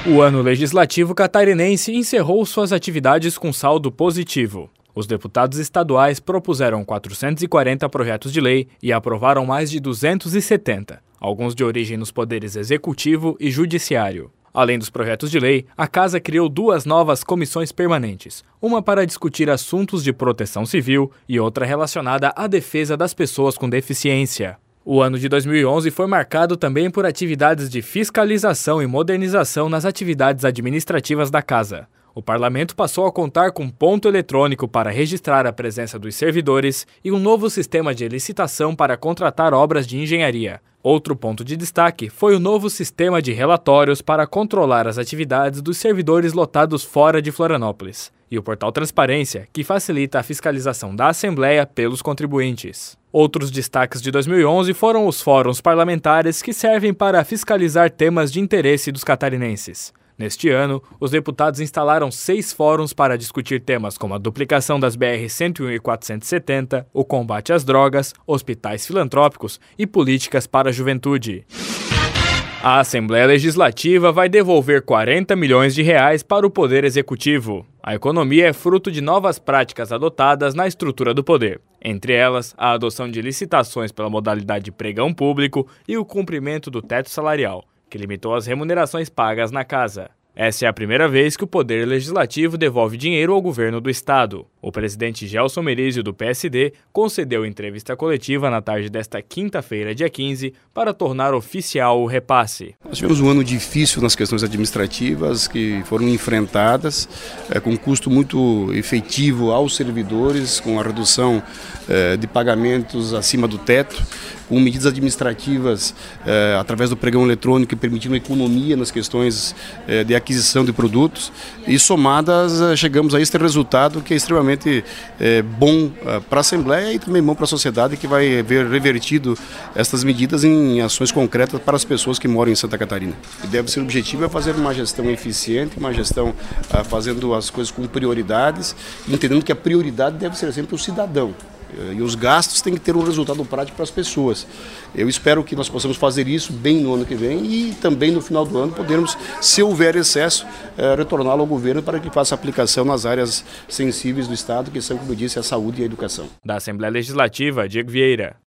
O ano legislativo catarinense encerrou suas atividades com saldo positivo. Os deputados estaduais propuseram 440 projetos de lei e aprovaram mais de 270, alguns de origem nos poderes executivo e judiciário. Além dos projetos de lei, a Casa criou 2 novas comissões permanentes, uma para discutir assuntos de proteção civil e outra relacionada à defesa das pessoas com deficiência. O ano de 2011 foi marcado também por atividades de fiscalização e modernização nas atividades administrativas da Casa. O parlamento passou a contar com ponto eletrônico para registrar a presença dos servidores e um novo sistema de licitação para contratar obras de engenharia. Outro ponto de destaque foi o novo sistema de relatórios para controlar as atividades dos servidores lotados fora de Florianópolis. E o portal Transparência, que facilita a fiscalização da Assembleia pelos contribuintes. Outros destaques de 2011 foram os fóruns parlamentares que servem para fiscalizar temas de interesse dos catarinenses. Neste ano, os deputados instalaram 6 fóruns para discutir temas como a duplicação das BR-101 e 470, o combate às drogas, hospitais filantrópicos e políticas para a juventude. A Assembleia Legislativa vai devolver 40 milhões de reais para o Poder Executivo. A economia é fruto de novas práticas adotadas na estrutura do poder. Entre elas, a adoção de licitações pela modalidade pregão público e o cumprimento do teto salarial, que limitou as remunerações pagas na Casa. Essa é a primeira vez que o Poder Legislativo devolve dinheiro ao governo do Estado. O presidente Gelson Merizio, do PSD, concedeu entrevista coletiva na tarde desta quinta-feira, dia 15, para tornar oficial o repasse. Nós tivemos um ano difícil nas questões administrativas que foram enfrentadas, com um custo muito efetivo aos servidores, com a redução de pagamentos acima do teto, com medidas administrativas através do pregão eletrônico permitindo economia nas questões de aquisição de produtos e somadas chegamos a este resultado que é extremamente bom para a Assembleia e também bom para a sociedade, que vai ver revertido essas medidas em ações concretas para as pessoas que moram em Santa Catarina. E deve ser o objetivo é fazer uma gestão eficiente, uma gestão fazendo as coisas com prioridades, entendendo que a prioridade deve ser sempre o cidadão. E os gastos têm que ter um resultado prático para as pessoas. Eu espero que nós possamos fazer isso bem no ano que vem e também no final do ano podermos, se houver excesso, retorná-lo ao governo para que faça aplicação nas áreas sensíveis do Estado, que são, como eu disse, a saúde e a educação. Da Assembleia Legislativa, Diego Vieira.